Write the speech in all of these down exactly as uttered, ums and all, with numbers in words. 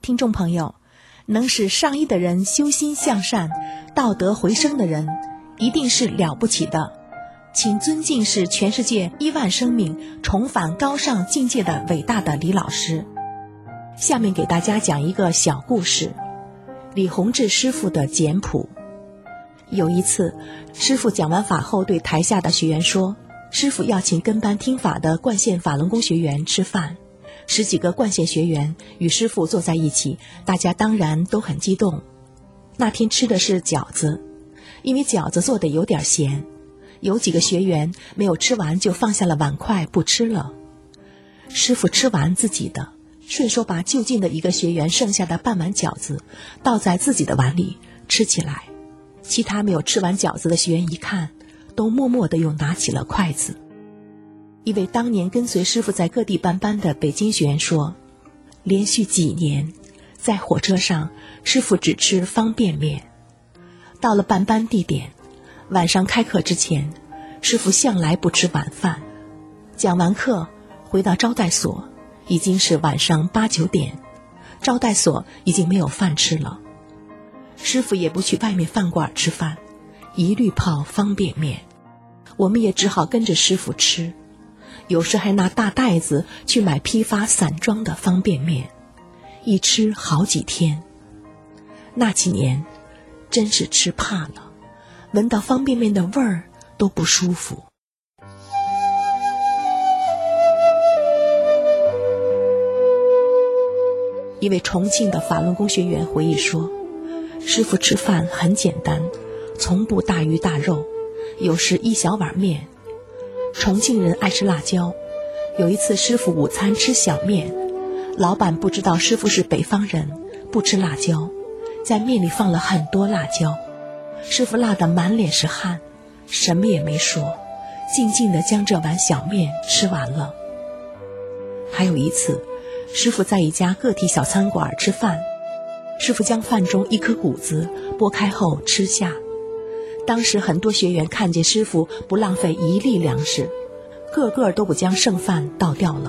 听众朋友，能使上亿的人修心向善、道德回升的人，一定是了不起的。请尊敬使全世界亿万生命重返高尚境界的伟大的李老师。下面给大家讲一个小故事，李洪志师傅的简谱。有一次，师傅讲完法后对台下的学员说，师傅要请跟班听法的冠县法轮功学员吃饭。十几个冠县学员与师傅坐在一起，大家当然都很激动。那天吃的是饺子，因为饺子做的有点咸，有几个学员没有吃完就放下了碗筷不吃了。师傅吃完自己的，顺手把就近的一个学员剩下的半碗饺子倒在自己的碗里吃起来。其他没有吃完饺子的学员一看，都默默地又拿起了筷子。一位当年跟随师傅在各地办班的北京学员说，连续几年在火车上，师傅只吃方便面。到了办班地点，晚上开课之前，师傅向来不吃晚饭。讲完课回到招待所，已经是晚上八九点，招待所已经没有饭吃了。师傅也不去外面饭馆吃饭，一律泡方便面。我们也只好跟着师傅吃，有时还拿大袋子去买批发散装的方便面，一吃好几天。那几年真是吃怕了，闻到方便面的味儿都不舒服。一位重庆的法轮功学员回忆说，师傅吃饭很简单，从不大鱼大肉，有时一小碗面。重庆人爱吃辣椒，有一次师傅午餐吃小面，老板不知道师傅是北方人，不吃辣椒，在面里放了很多辣椒。师傅辣得满脸是汗，什么也没说，静静地将这碗小面吃完了。还有一次，师傅在一家个体小餐馆吃饭，师傅将饭中一颗谷子剥开后吃下。当时很多学员看见师傅不浪费一粒粮食，个个都不将剩饭倒掉了。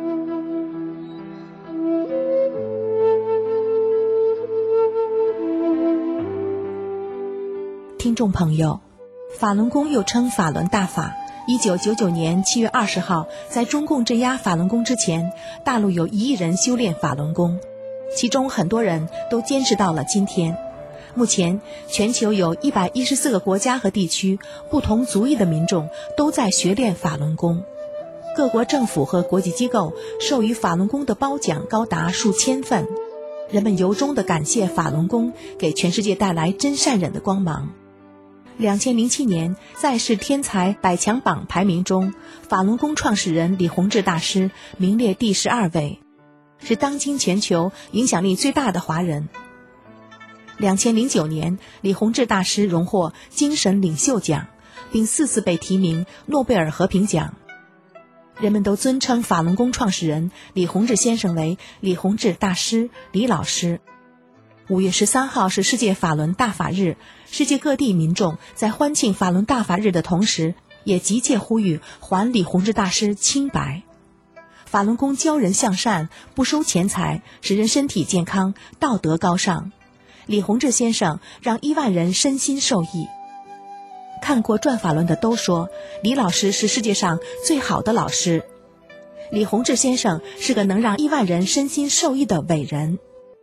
听众朋友，法轮功又称法轮大法，一九九九年七月二十号，在中共镇压法轮功之前，大陆有一亿人修炼法轮功，其中很多人都坚持到了今天。目前全球有一百一十四个国家和地区，不同族裔的民众都在学练法轮功。各国政府和国际机构授予法轮功的褒奖高达数千份，人们由衷地感谢法轮功给全世界带来真善忍的光芒。两千零七年在世天才百强榜排名中，法轮功创始人李洪志大师名列第十二位，是当今全球影响力最大的华人。两千零九年，李洪志大师荣获精神领袖奖，并四次被提名诺贝尔和平奖。人们都尊称法轮功创始人李洪志先生为李洪志大师、李老师。五月十三号是世界法轮大法日，世界各地民众在欢庆法轮大法日的同时，也急切呼吁还李洪志大师清白。法轮功教人向善，不收钱财，使人身体健康，道德高尚。李洪志先生让亿万人身心受益。看过转法轮的都说，李老师是世界上最好的老师。李洪志先生是个能让亿万人身心受益的伟人。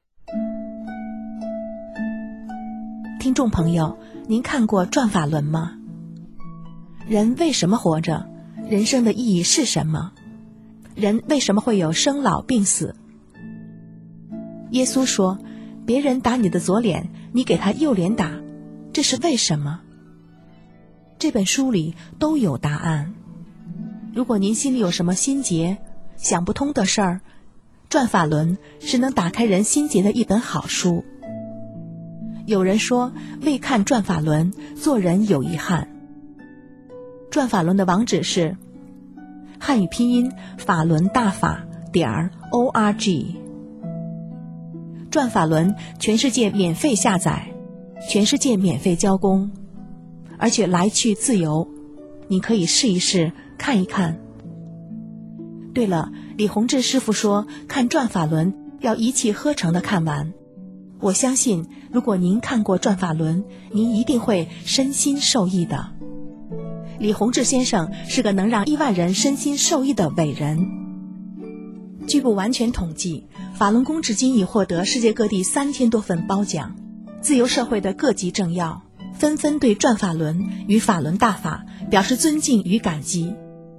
听众朋友，您看过转法轮吗？人为什么活着？人生的意义是什么？人为什么会有生老病死？耶稣说，别人打你的左脸，你给他右脸打，这是为什么？这本书里都有答案。如果您心里有什么心结，想不通的事儿，转法轮是能打开人心结的一本好书。有人说，未看转法轮，做人有遗憾。转法轮的网址是汉语拼音法轮大法点 org。转法轮全世界免费下载，全世界免费交工，而且来去自由，你可以试一试，看一看。对了，李洪志师傅说，看转法轮要一气呵成地看完。我相信，如果您看过《转法轮》，您一定会身心受益的。李洪志先生是个能让亿万人身心受益的伟人。据不完全统计，法轮功至今已获得世界各地三千多份褒奖，自由社会的各级政要纷纷对转法轮与法轮大法表示尊敬与感激。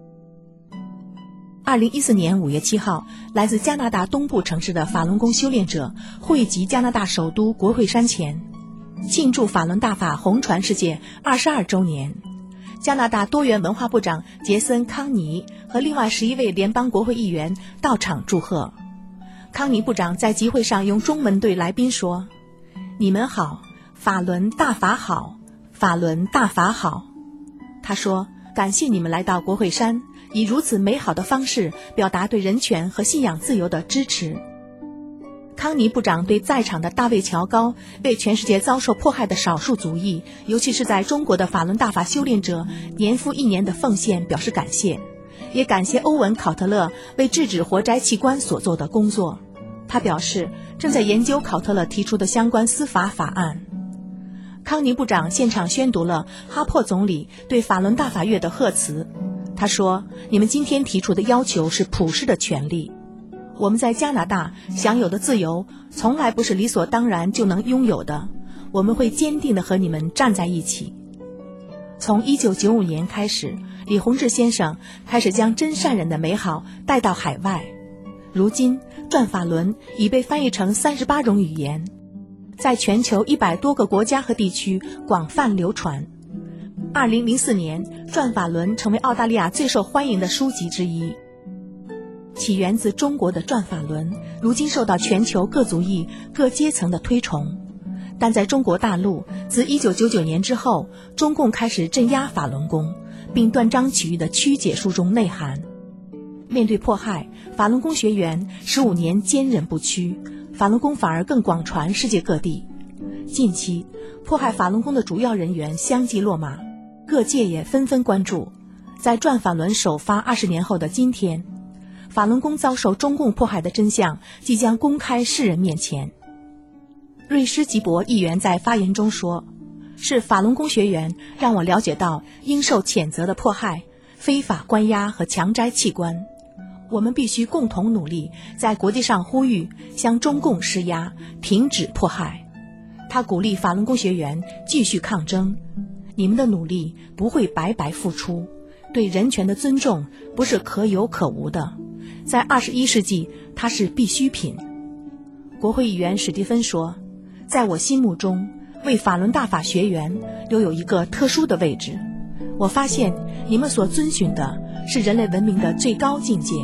二零一四年五月七号，来自加拿大东部城市的法轮功修炼者汇集加拿大首都国会山前，庆祝法轮大法红传世界二十二周年。加拿大多元文化部长杰森·康尼和另外十一位联邦国会议员到场祝贺。康尼部长在集会上用中文对来宾说：“你们好，法轮大法好，法轮大法好。”他说：“感谢你们来到国会山，以如此美好的方式表达对人权和信仰自由的支持。”康尼部长对在场的大卫·乔高为全世界遭受迫害的少数族裔，尤其是在中国的法轮大法修炼者年复一年的奉献表示感谢，也感谢欧文·考特勒为制止活摘器官所做的工作。他表示正在研究考特勒提出的相关司法法案。康尼部长现场宣读了哈珀总理对法轮大法月的贺词。他说：“你们今天提出的要求是普世的权利。我们在加拿大享有的自由，从来不是理所当然就能拥有的。我们会坚定地和你们站在一起。”从一九九五年开始，李洪志先生开始将真善忍的美好带到海外。如今，转法轮已被翻译成三十八种语言，在全球一百多个国家和地区广泛流传。二零零四年，转法轮成为澳大利亚最受欢迎的书籍之一。起源自中国的转法轮，如今受到全球各族裔、各阶层的推崇。但在中国大陆，自一九九九年之后，中共开始镇压法轮功，并断章取义地曲解书中内涵。面对迫害，法轮功学员十五年坚韧不屈，法轮功反而更广传世界各地。近期，迫害法轮功的主要人员相继落马，各界也纷纷关注。在转法轮首发二十年后的今天，法轮功遭受中共迫害的真相即将公开世人面前。瑞士吉伯议员在发言中说：“是法轮功学员让我了解到应受谴责的迫害、非法关押和强摘器官。我们必须共同努力，在国际上呼吁向中共施压，停止迫害。”他鼓励法轮功学员继续抗争，你们的努力不会白白付出，对人权的尊重不是可有可无的，在二十一世纪，它是必需品。国会议员史蒂芬说：“在我心目中，为法轮大法学员留有一个特殊的位置。我发现你们所遵循的是人类文明的最高境界。”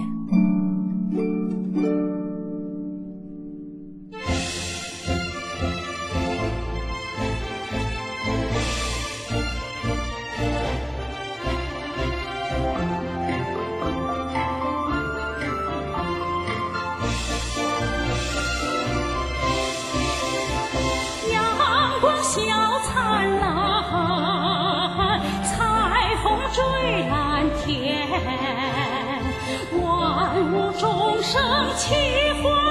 笑灿烂，彩虹缀蓝天，万物众生齐欢。